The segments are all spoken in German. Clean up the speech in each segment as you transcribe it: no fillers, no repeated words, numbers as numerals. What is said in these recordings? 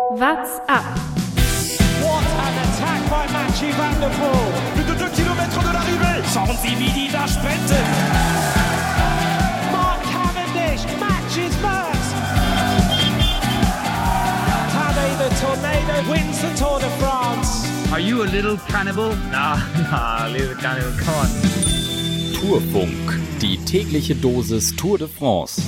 What's up? What an attack by Mathieu van der Poel. Plus de 2 kilomètres de l'arrivée. Schauen Sie, wie die da sprinten. Mark Cavendish matches Max. Tadej the Tornado wins the Tour de France. Are you a little cannibal? Nah, little cannibal, come on. Tourfunk, die tägliche Dosis Tour de France.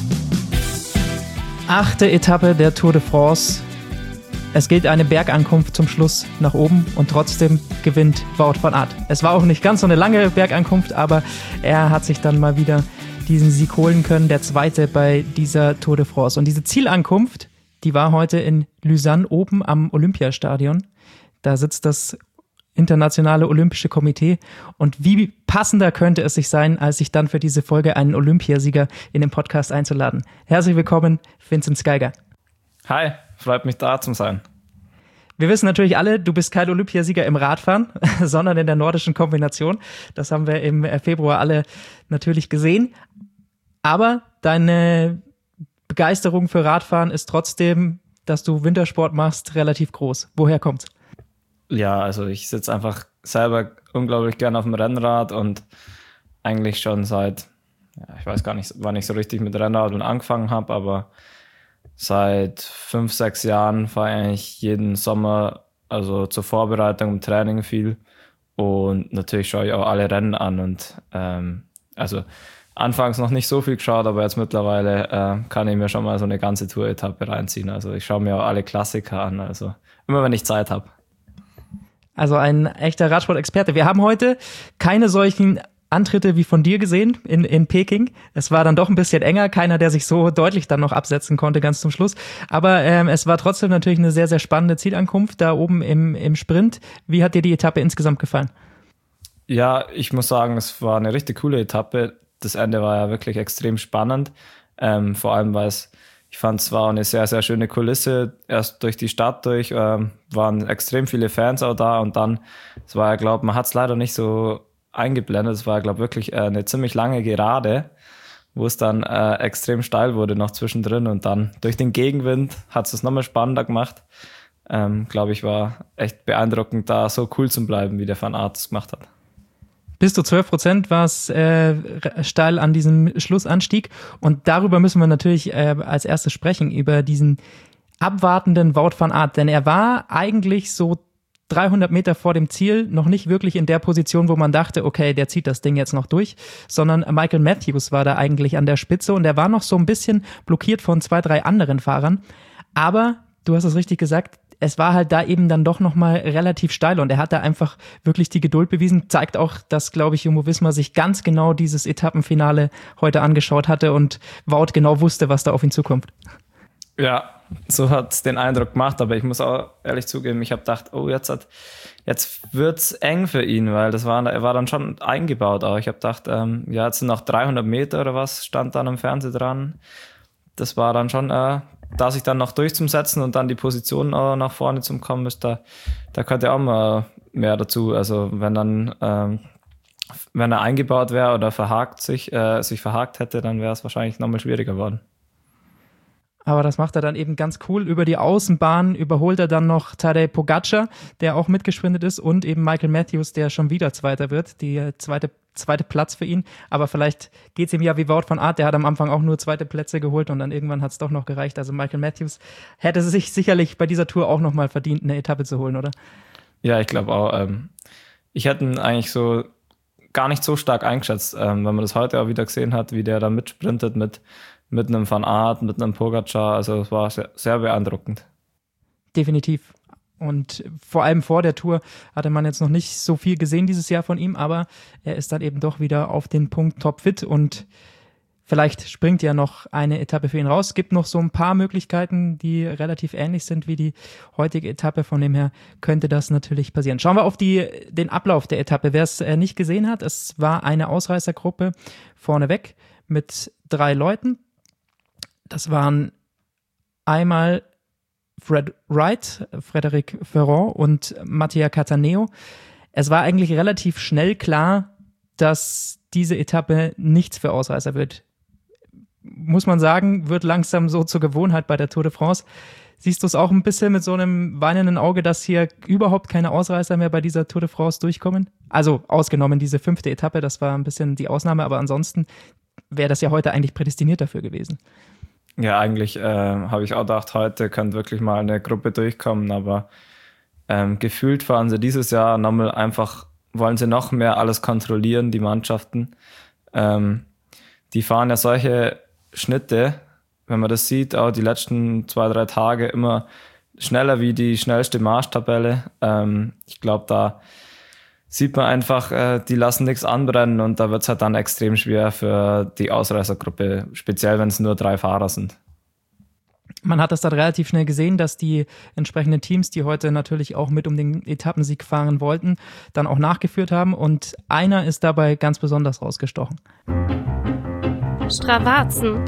8. Etappe der Tour de France. Es gilt eine Bergankunft zum Schluss nach oben und trotzdem gewinnt Wout van Aert. Es war auch nicht ganz so eine lange Bergankunft, aber er hat sich dann mal wieder diesen Sieg holen können, der zweite bei dieser Tour de France. Und diese Zielankunft, die war heute in Lausanne oben am Olympiastadion. Da sitzt das Internationale Olympische Komitee. Und wie passender könnte es sich sein, als sich dann für diese Folge einen Olympiasieger in den Podcast einzuladen. Herzlich willkommen, Vincent Skyger. Hi, freut mich da zu sein. Wir wissen natürlich alle, du bist kein Olympiasieger im Radfahren, sondern in der nordischen Kombination. Das haben wir im Februar alle natürlich gesehen. Aber deine Begeisterung für Radfahren ist trotzdem, dass du Wintersport machst, relativ groß. Woher kommt's? Ja, also ich sitze einfach selber unglaublich gern auf dem Rennrad und eigentlich schon seit, ich weiß gar nicht, wann ich so richtig mit Rennrad angefangen habe, aber seit 5, 6 Jahren fahre ich eigentlich jeden Sommer, also zur Vorbereitung im Training viel und natürlich schaue ich auch alle Rennen an und also anfangs noch nicht so viel geschaut, aber jetzt mittlerweile kann ich mir schon mal so eine ganze Tour-Etappe reinziehen. Also ich schaue mir auch alle Klassiker an, also immer wenn ich Zeit habe. Also ein echter Radsport-Experte. Wir haben heute keine solchen Antritte wie von dir gesehen in Peking. Es war dann doch ein bisschen enger, keiner, der sich so deutlich dann noch absetzen konnte ganz zum Schluss. Aber es war trotzdem natürlich eine sehr, sehr spannende Zielankunft da oben im Sprint. Wie hat dir die Etappe insgesamt gefallen? Ja, ich muss sagen, es war eine richtig coole Etappe. Das Ende war ja wirklich extrem spannend. Vor allem, ich fand, es war eine sehr, sehr schöne Kulisse. Erst durch die Stadt durch waren extrem viele Fans auch da und dann, es war ja, glaube man hat es leider nicht so eingeblendet. Es war, glaube wirklich eine ziemlich lange Gerade, wo es dann extrem steil wurde noch zwischendrin und dann durch den Gegenwind hat es nochmal spannender gemacht. Glaube ich, war echt beeindruckend, da so cool zu bleiben, wie der Van Aert es gemacht hat. Bis zu 12% war es steil an diesem Schlussanstieg. Und darüber müssen wir natürlich als erstes sprechen, über diesen abwartenden Wout van Aert. Denn er war eigentlich so 300 Meter vor dem Ziel noch nicht wirklich in der Position, wo man dachte, okay, der zieht das Ding jetzt noch durch, sondern Michael Matthews war da eigentlich an der Spitze und der war noch so ein bisschen blockiert von 2, 3 anderen Fahrern. Aber, du hast es richtig gesagt, es war halt da eben dann doch nochmal relativ steil und er hat da einfach wirklich die Geduld bewiesen. Zeigt auch, dass, glaube ich, Jumbo-Visma sich ganz genau dieses Etappenfinale heute angeschaut hatte und Wout genau wusste, was da auf ihn zukommt. Ja, so hat es den Eindruck gemacht, aber ich muss auch ehrlich zugeben, ich habe gedacht, oh, jetzt wird's eng für ihn, weil er war dann schon eingebaut auch. Ich habe gedacht, jetzt sind noch 300 Meter oder was, stand dann am Fernseher dran. Das war dann schon, da sich dann noch durchzusetzen und dann die Position nach vorne zu kommen, da gehört ja auch mal mehr dazu. Also wenn er eingebaut wäre oder sich verhakt hätte, dann wäre es wahrscheinlich nochmal schwieriger geworden. Aber das macht er dann eben ganz cool. Über die Außenbahn überholt er dann noch Tadej Pogačar, der auch mitgesprintet ist, und eben Michael Matthews, der schon wieder Zweiter wird. Die zweite Platz für ihn. Aber vielleicht geht's ihm ja wie Wout van Aert. Der hat am Anfang auch nur 2. Plätze geholt und dann irgendwann hat's doch noch gereicht. Also Michael Matthews hätte sich sicherlich bei dieser Tour auch nochmal verdient, eine Etappe zu holen, oder? Ja, ich glaube auch. Ich hätte ihn eigentlich so gar nicht so stark eingeschätzt, wenn man das heute auch wieder gesehen hat, wie der da mitsprintet mit einem Van Aert, mit einem Pogačar. Also es war sehr, sehr beeindruckend. Definitiv. Und vor allem vor der Tour hatte man jetzt noch nicht so viel gesehen dieses Jahr von ihm, aber er ist dann eben doch wieder auf den Punkt topfit und vielleicht springt ja noch eine Etappe für ihn raus. Es gibt noch so ein paar Möglichkeiten, die relativ ähnlich sind wie die heutige Etappe. Von dem her könnte das natürlich passieren. Schauen wir auf den Ablauf der Etappe. Wer es nicht gesehen hat, es war eine Ausreißergruppe vorneweg mit 3 Leuten. Das waren einmal Fred Wright, Frédéric Ferrand und Mattia Cattaneo. Es war eigentlich relativ schnell klar, dass diese Etappe nichts für Ausreißer wird. Muss man sagen, wird langsam so zur Gewohnheit bei der Tour de France. Siehst du es auch ein bisschen mit so einem weinenden Auge, dass hier überhaupt keine Ausreißer mehr bei dieser Tour de France durchkommen? Also ausgenommen diese 5. Etappe, das war ein bisschen die Ausnahme, aber ansonsten wäre das ja heute eigentlich prädestiniert dafür gewesen. Ja, eigentlich habe ich auch gedacht, heute könnte wirklich mal eine Gruppe durchkommen, aber gefühlt fahren sie dieses Jahr nochmal einfach, wollen sie noch mehr alles kontrollieren, die Mannschaften. Die fahren ja solche Schnitte, wenn man das sieht, auch die letzten 2-3 Tage immer schneller wie die schnellste Marschtabelle. Ich glaube, da sieht man einfach, die lassen nichts anbrennen und da wird es halt dann extrem schwer für die Ausreißergruppe, speziell wenn es nur 3 Fahrer sind. Man hat das dann relativ schnell gesehen, dass die entsprechenden Teams, die heute natürlich auch mit um den Etappensieg fahren wollten, dann auch nachgeführt haben und einer ist dabei ganz besonders rausgestochen. Stravazen.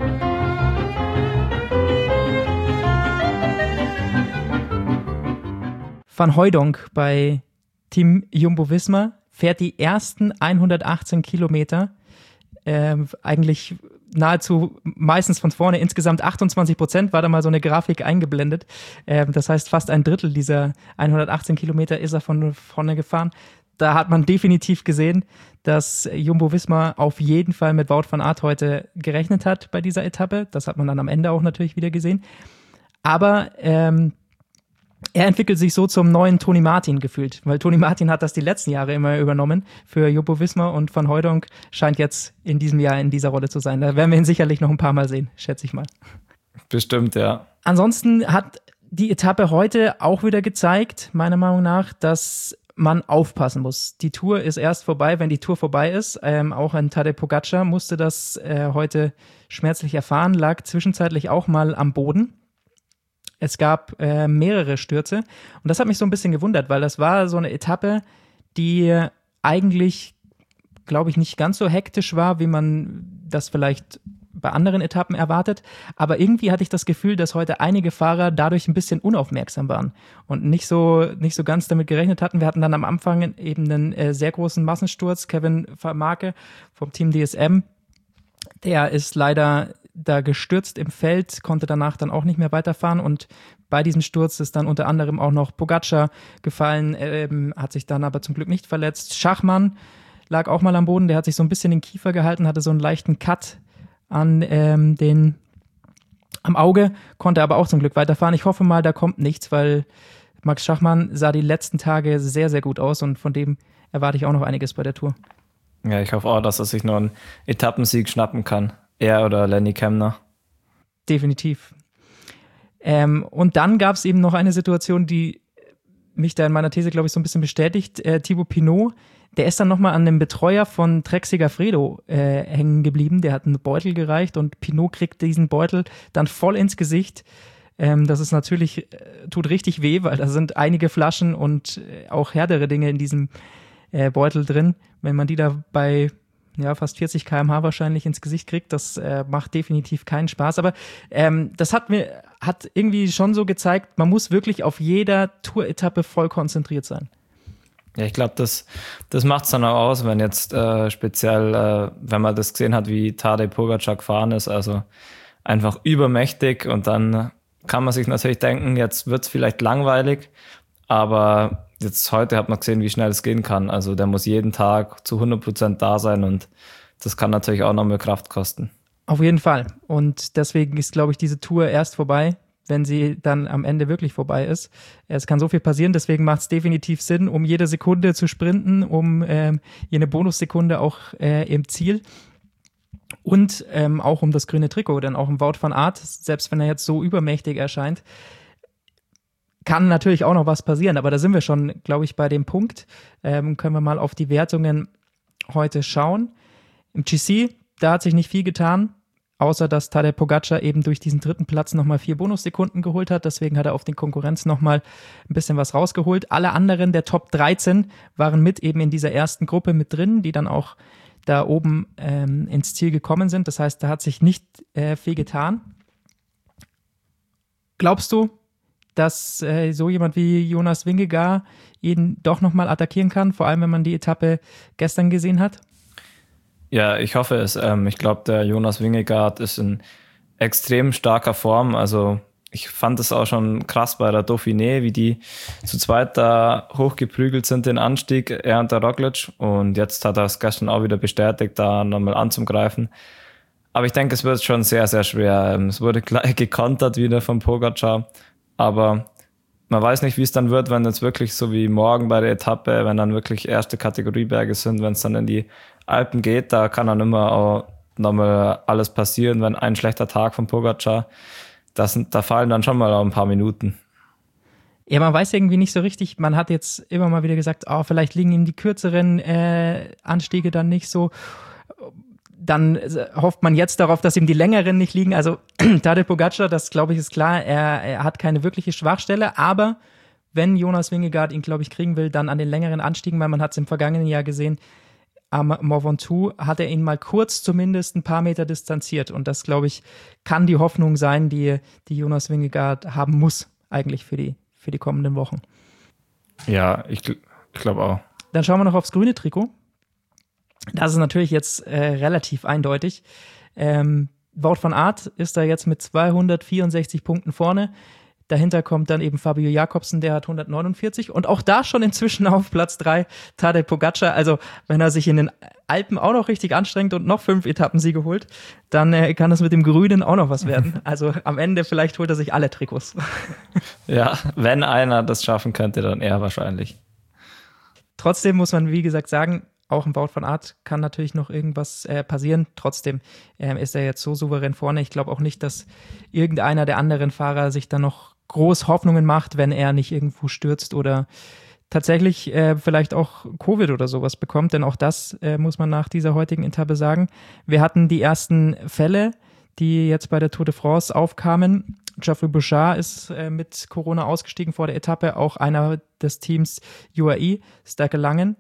Van Hooijdonk bei Team Jumbo-Visma fährt die ersten 118 Kilometer, eigentlich nahezu meistens von vorne, insgesamt 28%, war da mal so eine Grafik eingeblendet. Das heißt, fast ein Drittel dieser 118 Kilometer ist er von vorne gefahren. Da hat man definitiv gesehen, dass Jumbo-Visma auf jeden Fall mit Wout van Aert heute gerechnet hat bei dieser Etappe. Das hat man dann am Ende auch natürlich wieder gesehen. Aber er entwickelt sich so zum neuen Tony Martin gefühlt, weil Tony Martin hat das die letzten Jahre immer übernommen für Jumbo-Visma und Van Hooijdonk scheint jetzt in diesem Jahr in dieser Rolle zu sein. Da werden wir ihn sicherlich noch ein paar Mal sehen, schätze ich mal. Bestimmt, ja. Ansonsten hat die Etappe heute auch wieder gezeigt, meiner Meinung nach, dass man aufpassen muss. Die Tour ist erst vorbei, wenn die Tour vorbei ist. Auch ein Tadej Pogačar musste das heute schmerzlich erfahren, lag zwischenzeitlich auch mal am Boden. Es gab mehrere Stürze und das hat mich so ein bisschen gewundert, weil das war so eine Etappe, die eigentlich, glaube ich, nicht ganz so hektisch war, wie man das vielleicht bei anderen Etappen erwartet, aber irgendwie hatte ich das Gefühl, dass heute einige Fahrer dadurch ein bisschen unaufmerksam waren und nicht so ganz damit gerechnet hatten. Wir hatten dann am Anfang eben einen sehr großen Massensturz, Kevin Vermarke vom Team DSM, der ist leider da gestürzt im Feld, konnte danach dann auch nicht mehr weiterfahren und bei diesem Sturz ist dann unter anderem auch noch Pogačar gefallen, hat sich dann aber zum Glück nicht verletzt. Schachmann lag auch mal am Boden, der hat sich so ein bisschen den Kiefer gehalten, hatte so einen leichten Cut am Auge, konnte aber auch zum Glück weiterfahren. Ich hoffe mal, da kommt nichts, weil Max Schachmann sah die letzten Tage sehr, sehr gut aus und von dem erwarte ich auch noch einiges bei der Tour. Ja, ich hoffe auch, dass er sich noch einen Etappensieg schnappen kann. Er oder Lenny Kemna. Definitiv. Und dann gab es eben noch eine Situation, die mich da in meiner These, glaube ich, so ein bisschen bestätigt. Thibaut Pinot, der ist dann nochmal an dem Betreuer von Trek Segafredo hängen geblieben. Der hat einen Beutel gereicht und Pinot kriegt diesen Beutel dann voll ins Gesicht. Das ist natürlich, tut richtig weh, weil da sind einige Flaschen und auch härtere Dinge in diesem Beutel drin. Wenn man die da bei fast 40 km/h wahrscheinlich ins Gesicht kriegt, das macht definitiv keinen Spaß. Aber das hat irgendwie schon so gezeigt, man muss wirklich auf jeder Tour-Etappe voll konzentriert sein. Ja, ich glaube, das macht es dann auch aus, wenn jetzt speziell, wenn man das gesehen hat, wie Tadej Pogačar gefahren ist, also einfach übermächtig und dann kann man sich natürlich denken, jetzt wird es vielleicht langweilig, aber jetzt heute hat man gesehen, wie schnell es gehen kann. Also der muss jeden Tag zu 100% da sein und das kann natürlich auch noch mehr Kraft kosten. Auf jeden Fall. Und deswegen ist, glaube ich, diese Tour erst vorbei, wenn sie dann am Ende wirklich vorbei ist. Es kann so viel passieren, deswegen macht es definitiv Sinn, um jede Sekunde zu sprinten, um jene Bonussekunde auch im Ziel. Und auch um das grüne Trikot, denn auch im Wout van Aert, selbst wenn er jetzt so übermächtig erscheint, kann natürlich auch noch was passieren, aber da sind wir schon, glaube ich, bei dem Punkt. Können wir mal auf die Wertungen heute schauen. Im GC, da hat sich nicht viel getan, außer dass Tadej Pogačar eben durch diesen 3. Platz nochmal 4 Bonussekunden geholt hat. Deswegen hat er auf den Konkurrenz nochmal ein bisschen was rausgeholt. Alle anderen der Top 13 waren mit eben in dieser ersten Gruppe mit drin, die dann auch da oben ins Ziel gekommen sind. Das heißt, da hat sich nicht viel getan. Glaubst du, dass so jemand wie Jonas Vingegaard ihn doch nochmal attackieren kann, vor allem wenn man die Etappe gestern gesehen hat? Ja, ich hoffe es. Ich glaube, der Jonas Vingegaard ist in extrem starker Form. Also ich fand es auch schon krass bei der Dauphiné, wie die zu zweit da hochgeprügelt sind, den Anstieg, er und der Roglic. Und jetzt hat er es gestern auch wieder bestätigt, da nochmal anzugreifen. Aber ich denke, es wird schon sehr, sehr schwer. Es wurde gleich gekontert wieder von Pogačar. Aber man weiß nicht, wie es dann wird, wenn jetzt wirklich so wie morgen bei der Etappe, wenn dann wirklich erste Kategorieberge sind, wenn es dann in die Alpen geht, da kann dann immer auch nochmal alles passieren, wenn ein schlechter Tag von Pogačar, da fallen dann schon mal auch ein paar Minuten. Ja, man weiß irgendwie nicht so richtig, man hat jetzt immer mal wieder gesagt, vielleicht liegen ihm die kürzeren Anstiege dann nicht so. Dann hofft man jetzt darauf, dass ihm die längeren nicht liegen. Also Tadej Pogačar, das glaube ich ist klar, er hat keine wirkliche Schwachstelle, aber wenn Jonas Vingegaard ihn, glaube ich, kriegen will, dann an den längeren Anstiegen, weil man hat es im vergangenen Jahr gesehen, am Mont Ventoux hat er ihn mal kurz zumindest ein paar Meter distanziert und das, glaube ich, kann die Hoffnung sein, die Jonas Vingegaard haben muss eigentlich für die kommenden Wochen. Ja, ich glaube auch. Dann schauen wir noch aufs grüne Trikot. Das ist natürlich jetzt relativ eindeutig. Wout van Aert ist da jetzt mit 264 Punkten vorne. Dahinter kommt dann eben Fabio Jakobsen, der hat 149. Und auch da schon inzwischen auf Platz 3 Tadej Pogačar. Also wenn er sich in den Alpen auch noch richtig anstrengt und noch 5 Etappensiege holt, dann kann es mit dem Grünen auch noch was werden. Also am Ende vielleicht holt er sich alle Trikots. Ja, wenn einer das schaffen könnte, dann er wahrscheinlich. Trotzdem muss man, wie gesagt, sagen, auch im Wout van Aert kann natürlich noch irgendwas passieren. Trotzdem ist er jetzt so souverän vorne. Ich glaube auch nicht, dass irgendeiner der anderen Fahrer sich dann noch groß Hoffnungen macht, wenn er nicht irgendwo stürzt oder tatsächlich vielleicht auch Covid oder sowas bekommt. Denn auch das muss man nach dieser heutigen Etappe sagen. Wir hatten die ersten Fälle, die jetzt bei der Tour de France aufkamen. Geoffrey Bouchard ist mit Corona ausgestiegen vor der Etappe. Auch einer des Teams UAE, Stärke Langen,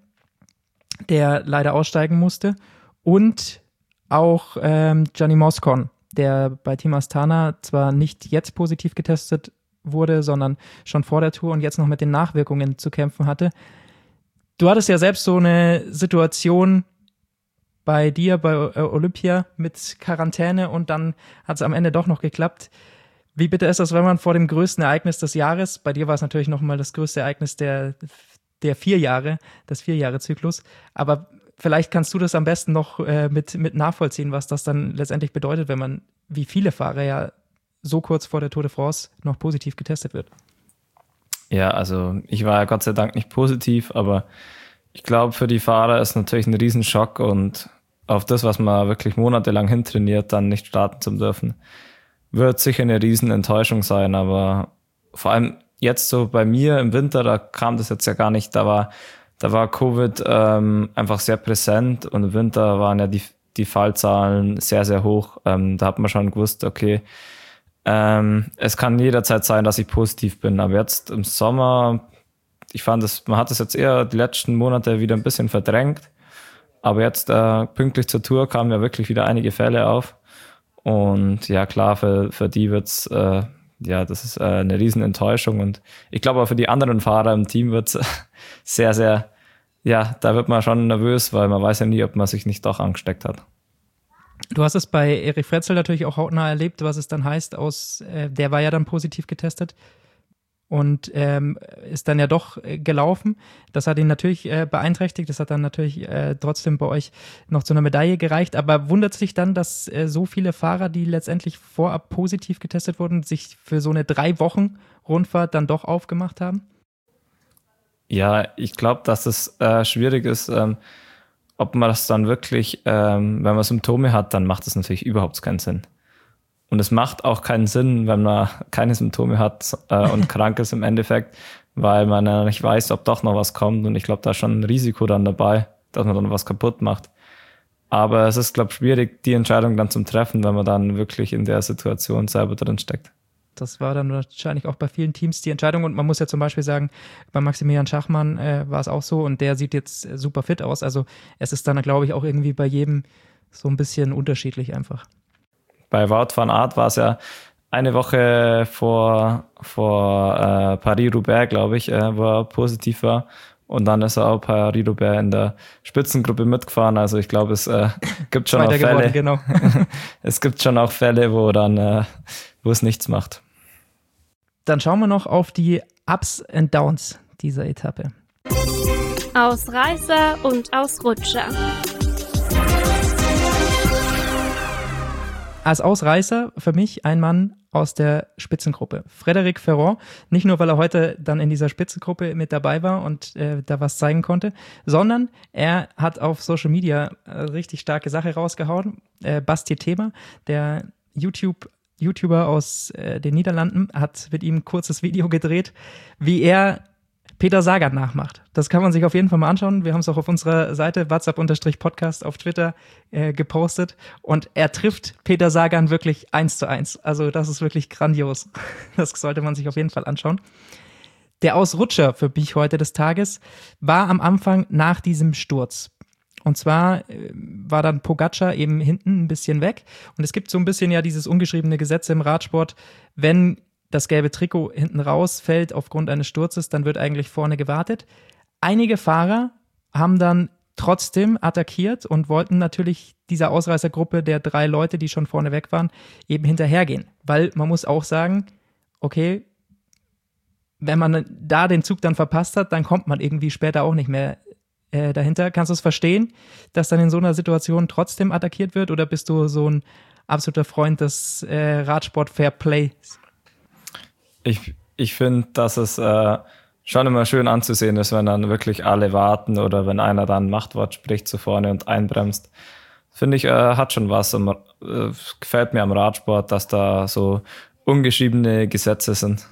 der leider aussteigen musste. Und auch Gianni Moscon, der bei Team Astana zwar nicht jetzt positiv getestet wurde, sondern schon vor der Tour und jetzt noch mit den Nachwirkungen zu kämpfen hatte. Du hattest ja selbst so eine Situation bei dir, bei Olympia mit Quarantäne und dann hat es am Ende doch noch geklappt. Wie bitter ist das, wenn man vor dem größten Ereignis des Jahres, bei dir war es natürlich nochmal das größte Ereignis der 4 Jahre, des 4-Jahre-Zyklus. Aber vielleicht kannst du das am besten noch mit nachvollziehen, was das dann letztendlich bedeutet, wenn man, wie viele Fahrer ja so kurz vor der Tour de France noch positiv getestet wird. Ja, also ich war ja Gott sei Dank nicht positiv, aber ich glaube, für die Fahrer ist natürlich ein Riesenschock und auf das, was man wirklich monatelang hintrainiert, dann nicht starten zu dürfen, wird sicher eine Riesenenttäuschung sein, aber vor allem jetzt so bei mir im Winter, da kam das jetzt ja gar nicht, da war Covid einfach sehr präsent und im Winter waren ja die Fallzahlen sehr, sehr hoch. Da hat man schon gewusst, okay, es kann jederzeit sein, dass ich positiv bin, aber jetzt im Sommer, ich fand, man hat das jetzt eher die letzten Monate wieder ein bisschen verdrängt, aber jetzt pünktlich zur Tour kamen ja wirklich wieder einige Fälle auf und ja klar, für die wird's das ist eine riesen Enttäuschung und ich glaube auch für die anderen Fahrer im Team wird es sehr, sehr, da wird man schon nervös, weil man weiß ja nie, ob man sich nicht doch angesteckt hat. Du hast es bei Erik Frenzel natürlich auch hautnah erlebt, was es dann heißt, der war ja dann positiv getestet und ist dann ja doch gelaufen. Das hat ihn natürlich beeinträchtigt, das hat dann natürlich trotzdem bei euch noch zu einer Medaille gereicht, aber wundert sich dann, dass so viele Fahrer, die letztendlich vorab positiv getestet wurden, sich für so eine 3 Wochen Rundfahrt dann doch aufgemacht haben? Ja, ich glaube, dass es schwierig ist, ob man das dann wirklich, wenn man Symptome hat, dann macht das natürlich überhaupt keinen Sinn. Und es macht auch keinen Sinn, wenn man keine Symptome hat und krank ist im Endeffekt, weil man ja nicht weiß, ob doch noch was kommt. Und ich glaube, da ist schon ein Risiko dann dabei, dass man dann was kaputt macht. Aber es ist, glaube ich, schwierig, die Entscheidung dann zu treffen, wenn man dann wirklich in der Situation selber drin steckt. Das war dann wahrscheinlich auch bei vielen Teams die Entscheidung. Und man muss ja zum Beispiel sagen, bei Maximilian Schachmann war es auch so und der sieht jetzt super fit aus. Also es ist dann, glaube ich, auch irgendwie bei jedem so ein bisschen unterschiedlich einfach. Bei Wout van Aert war es ja eine Woche vor Paris-Roubaix, glaube ich, wo er positiv war. Und dann ist er auch Paris-Roubaix in der Spitzengruppe mitgefahren. Also ich glaube, es gibt schon auch Fälle. Genau. Es gibt schon auch Fälle, wo es nichts macht. Dann schauen wir noch auf die Ups and Downs dieser Etappe. Ausreißer und Ausrutscher. Als Ausreißer für mich ein Mann aus der Spitzengruppe. Frédéric Ferrand, nicht nur, weil er heute dann in dieser Spitzengruppe mit dabei war und da was zeigen konnte, sondern er hat auf Social Media richtig starke Sache rausgehauen. Basti Thema, der YouTuber aus den Niederlanden, hat mit ihm ein kurzes Video gedreht, wie er Peter Sagan nachmacht. Das kann man sich auf jeden Fall mal anschauen. Wir haben es auch auf unserer Seite WhatsApp_Podcast auf Twitter gepostet. Und er trifft Peter Sagan wirklich 1:1. Also das ist wirklich grandios. Das sollte man sich auf jeden Fall anschauen. Der Ausrutscher für mich heute des Tages war am Anfang nach diesem Sturz. Und zwar war dann Pogačar eben hinten ein bisschen weg. Und es gibt so ein bisschen ja dieses ungeschriebene Gesetz im Radsport, wenn das gelbe Trikot hinten rausfällt aufgrund eines Sturzes, dann wird eigentlich vorne gewartet. Einige Fahrer haben dann trotzdem attackiert und wollten natürlich dieser Ausreißergruppe der 3 Leute, die schon vorne weg waren, eben hinterhergehen. Weil man muss auch sagen, okay, wenn man da den Zug dann verpasst hat, dann kommt man irgendwie später auch nicht mehr dahinter. Kannst du es verstehen, dass dann in so einer Situation trotzdem attackiert wird, oder bist du so ein absoluter Freund des Radsport-Fair-Plays? Ich finde, dass es schon immer schön anzusehen ist, wenn dann wirklich alle warten oder wenn einer dann Machtwort spricht zu vorne und einbremst. Finde ich, hat schon was. Gefällt mir am Radsport, dass da so ungeschriebene Gesetze sind.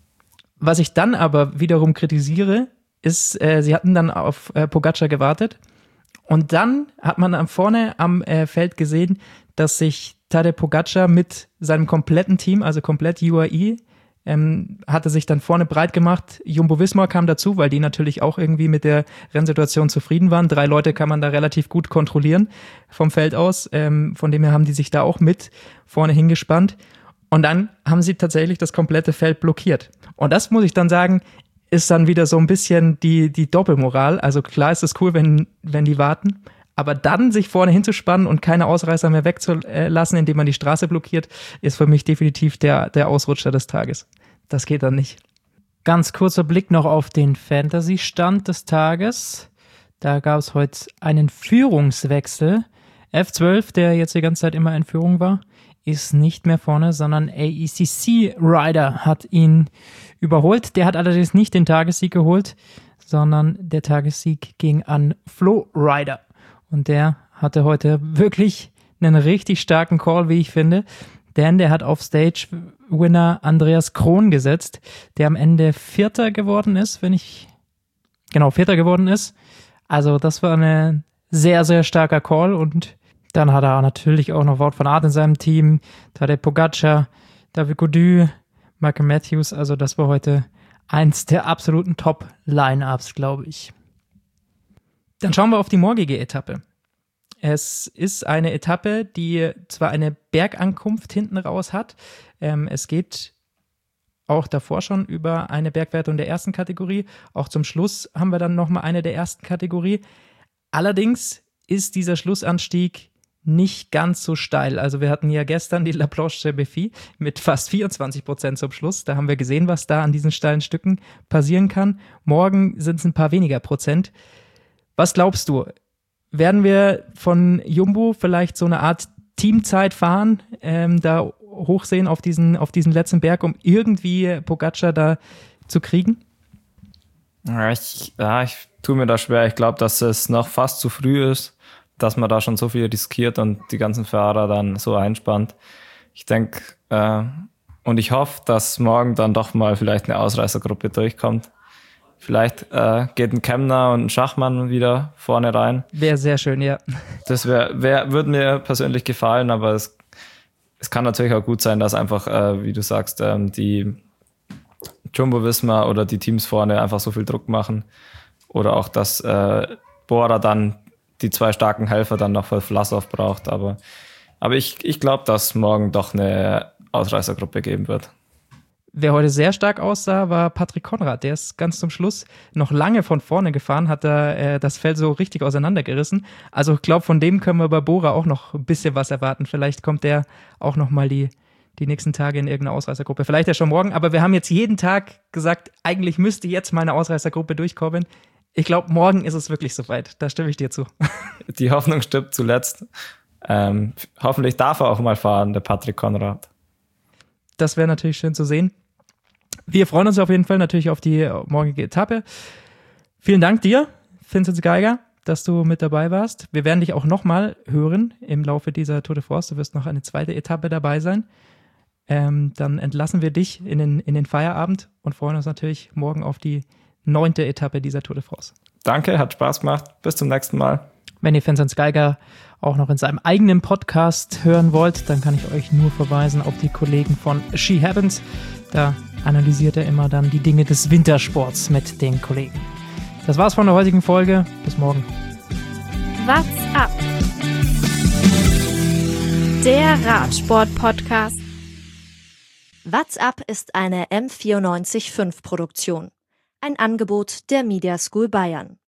Was ich dann aber wiederum kritisiere, ist, sie hatten dann auf Pogačar gewartet und dann hat man vorne am Feld gesehen, dass sich Tadej Pogačar mit seinem kompletten Team, also komplett UAE, hatte sich dann vorne breit gemacht. Jumbo-Visma kam dazu, weil die natürlich auch irgendwie mit der Rennsituation zufrieden waren. 3 Leute kann man da relativ gut kontrollieren vom Feld aus. Von dem her haben die sich da auch mit vorne hingespannt. Und dann haben sie tatsächlich das komplette Feld blockiert. Und das, muss ich dann sagen, ist dann wieder so ein bisschen die Doppelmoral. Also klar ist es cool, wenn die warten, aber dann sich vorne hinzuspannen und keine Ausreißer mehr wegzulassen, indem man die Straße blockiert, ist für mich definitiv der Ausrutscher des Tages. Das geht dann nicht. Ganz kurzer Blick noch auf den Fantasy-Stand des Tages. Da gab es heute einen Führungswechsel. F12, der jetzt die ganze Zeit immer in Führung war, ist nicht mehr vorne, sondern AECC Rider hat ihn überholt. Der hat allerdings nicht den Tagessieg geholt, sondern der Tagessieg ging an Flo Rider. Und der hatte heute wirklich einen richtig starken Call, wie ich finde. Denn der hat auf Stage-Winner Andreas Kron gesetzt, der am Ende Vierter geworden ist, Vierter geworden ist. Also das war ein sehr, sehr starker Call. Und dann hat er natürlich auch noch Wout van Aert in seinem Team, Tadej Pogačar, David Gaudu, Michael Matthews. Also das war heute eins der absoluten Top-Line-Ups, glaube ich. Dann schauen wir auf die morgige Etappe. Es ist eine Etappe, die zwar eine Bergankunft hinten raus hat, es geht auch davor schon über eine Bergwertung der ersten Kategorie, auch zum Schluss haben wir dann nochmal eine der ersten Kategorie. Allerdings ist dieser Schlussanstieg nicht ganz so steil. Also wir hatten ja gestern die La Planche-Beffy mit fast 24% zum Schluss. Da haben wir gesehen, was da an diesen steilen Stücken passieren kann. Morgen sind es ein paar weniger Prozent. Was glaubst du? Werden wir von Jumbo vielleicht so eine Art Teamzeit fahren, da hochsehen auf diesen letzten Berg, um irgendwie Pogačar da zu kriegen? Ja, ich tue mir da schwer. Ich glaube, dass es noch fast zu früh ist, dass man da schon so viel riskiert und die ganzen Fahrer dann so einspannt. Ich denke und ich hoffe, dass morgen dann doch mal vielleicht eine Ausreißergruppe durchkommt. Vielleicht geht ein Kemna und ein Schachmann wieder vorne rein. Wäre sehr schön, ja. Das würde mir persönlich gefallen, aber es kann natürlich auch gut sein, dass einfach, wie du sagst, die Jumbo-Visma oder die Teams vorne einfach so viel Druck machen. Oder auch, dass Bora dann die 2 starken Helfer dann noch für Vlasov braucht. Aber ich glaube, dass morgen doch eine Ausreißergruppe geben wird. Wer heute sehr stark aussah, war Patrick Konrad. Der ist ganz zum Schluss noch lange von vorne gefahren, hat da das Feld so richtig auseinandergerissen. Also ich glaube, von dem können wir bei Bora auch noch ein bisschen was erwarten. Vielleicht kommt der auch noch mal die die nächsten Tage in irgendeiner Ausreißergruppe. Vielleicht ja schon morgen, aber wir haben jetzt jeden Tag gesagt, eigentlich müsste jetzt mal eine Ausreißergruppe durchkommen. Ich glaube, morgen ist es wirklich soweit. Da stimme ich dir zu. Die Hoffnung stirbt zuletzt. Hoffentlich darf er auch mal fahren, der Patrick Konrad. Das wäre natürlich schön zu sehen. Wir freuen uns auf jeden Fall natürlich auf die morgige Etappe. Vielen Dank dir, Vinzenz Geiger, dass du mit dabei warst. Wir werden dich auch nochmal hören im Laufe dieser Tour de France. Du wirst noch eine zweite Etappe dabei sein. Dann entlassen wir dich in den Feierabend und freuen uns natürlich morgen auf die 9. Etappe dieser Tour de France. Danke, hat Spaß gemacht. Bis zum nächsten Mal. Wenn ihr Vinzenz Geiger auch noch in seinem eigenen Podcast hören wollt, dann kann ich euch nur verweisen auf die Kollegen von She Happens. Da analysiert er immer dann die Dinge des Wintersports mit den Kollegen. Das war's von der heutigen Folge. Bis morgen. What's up? Der Radsport-Podcast. What's up ist eine M94.5 Produktion. Ein Angebot der Media School Bayern.